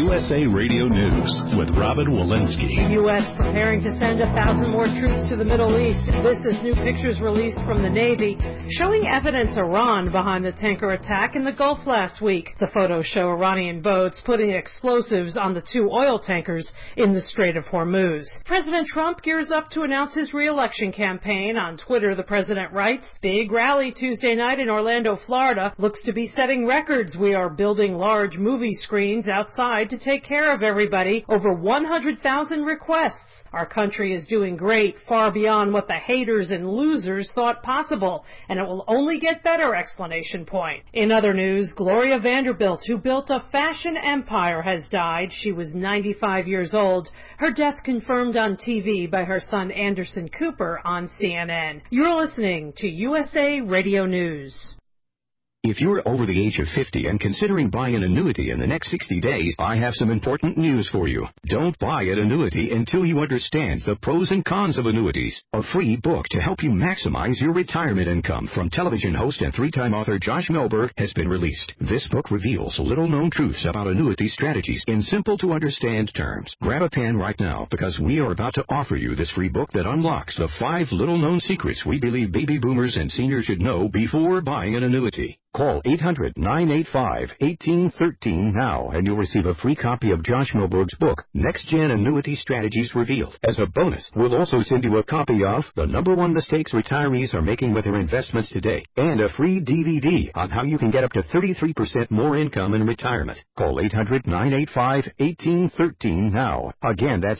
USA Radio News with Robin Walensky. U.S. preparing to send 1,000 more troops to the Middle East. This is new pictures released from the Navy showing evidence Iran behind the tanker attack in the Gulf last week. The photos show Iranian boats putting explosives on the 2 oil tankers in the Strait of Hormuz. President Trump gears up to announce his re-election campaign. On Twitter, the president writes, "Big rally Tuesday night in Orlando, Florida. Looks to be setting records. We are building large movie screens outside to take care of everybody. Over 100,000 requests. Our country is doing great, far beyond what the haters and losers thought possible, and it will only get better!" Exclamation point. In other news, Gloria Vanderbilt, who built a fashion empire, has died. She was 95 years old. Her death confirmed on TV by her son Anderson Cooper on CNN. You're listening to USA Radio News. If you're over the age of 50 and considering buying an annuity in the next 60 days, I have some important news for you. Don't buy an annuity until you understand the pros and cons of annuities. A free book to help you maximize your retirement income from television host and 3-time author Josh Melberg has been released. This book reveals little-known truths about annuity strategies in simple-to-understand terms. Grab a pen right now because we are about to offer you this free book that unlocks the 5 little-known secrets we believe baby boomers and seniors should know before buying an annuity. Call 800-985-1813 now, and you'll receive a free copy of Josh Melberg's book, Next Gen Annuity Strategies Revealed. As a bonus, we'll also send you a copy of The #1 Mistakes Retirees Are Making with Their Investments Today, and a free DVD on how you can get up to 33% more income in retirement. Call 800-985-1813 now. Again, that's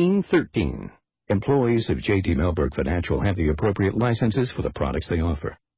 800-985-1813. Employees of J.D. Melberg Financial have the appropriate licenses for the products they offer.